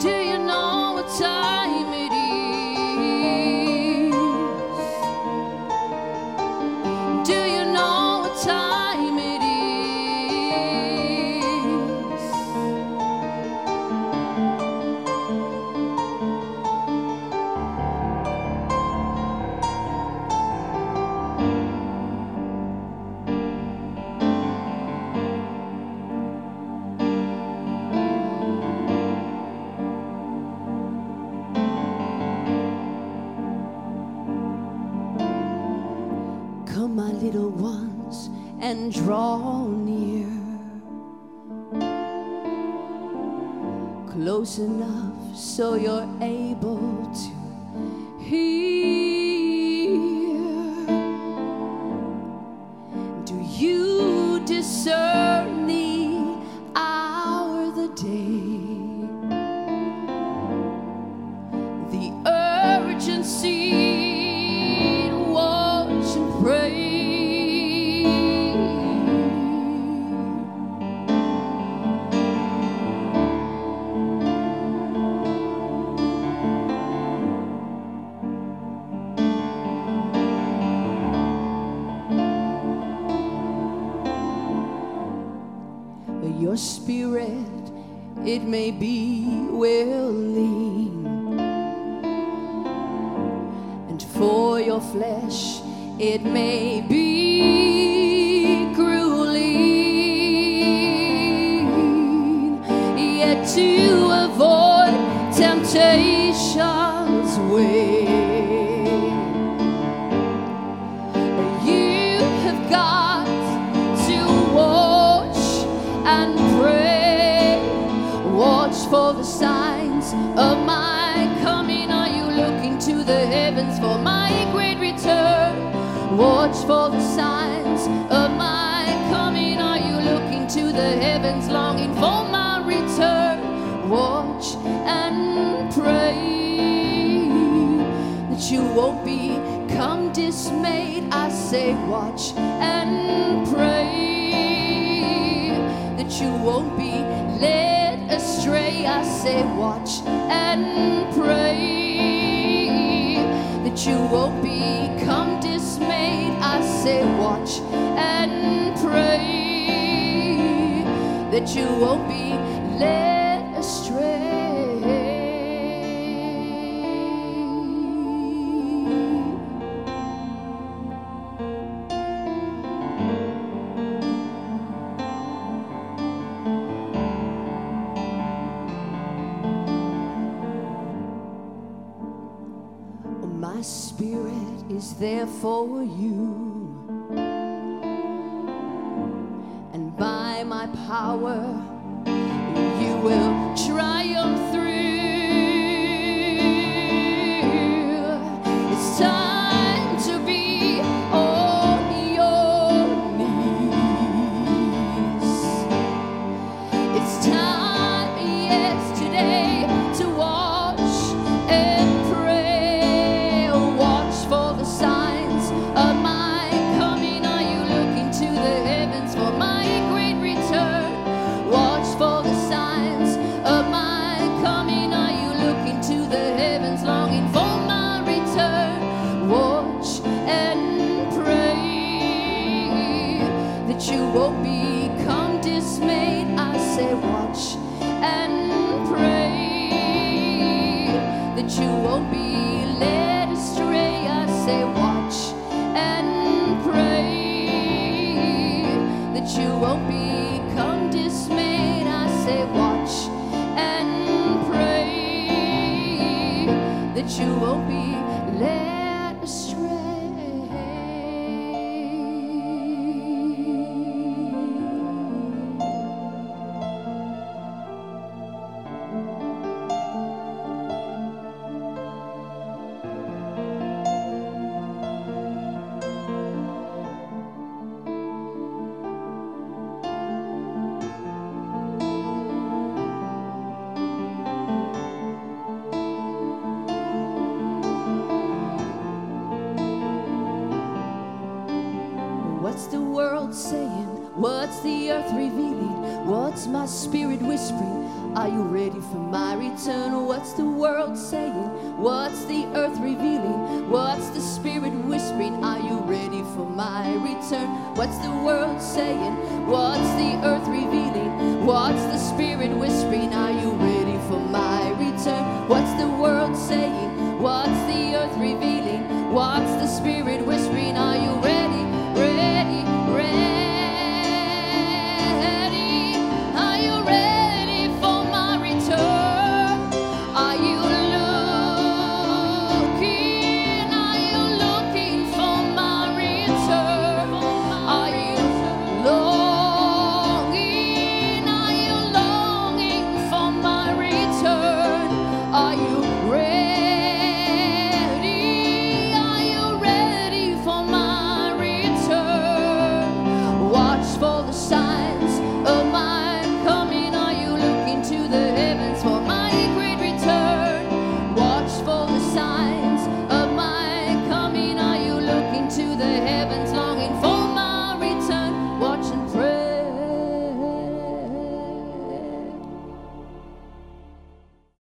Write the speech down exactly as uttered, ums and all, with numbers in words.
Do you know what time it is? Do you know what time it is? Come, my little ones, and draw near, close enough so you're able to hear. Do you discern the hour, the day, the urgency? Pray. Your spirit, it may be willing, and for your flesh it may be grueling, yet to avoid temptation's way, you have got to watch and pray. Watch for the signs of my coming. Are you looking to the heavens for my great return? Watch for the signs of my coming. Are you looking to the heavens, longing for my return? Watch and pray that you won't become dismayed. I say watch and pray that you won't be led astray. I say watch and pray that you won't become dismayed. I say watch and pray that you won't be led astray. My spirit is there for you, and by my power you will triumph through. It's time to be on your knees. It's time, yes, today to watch and pray. Watch for the signs of my coming. Are you looking to the heavens for my great return? Watch for the signs of my coming. Are you looking to the heavens, longing for my return? Watch and pray that you won't become dismayed. I say watch and pray that you won't be led astray. I say watch and pray that you won't become dismayed. I say watch and pray that you won't be led astray. What's the world saying? What's the earth revealing? What's my spirit whispering? Are you ready for my return? What's the world saying? What's the earth revealing? What's the spirit whispering? Are you ready for my return? What's the world saying? What's the earth revealing? What's the spirit whispering? Are you ready?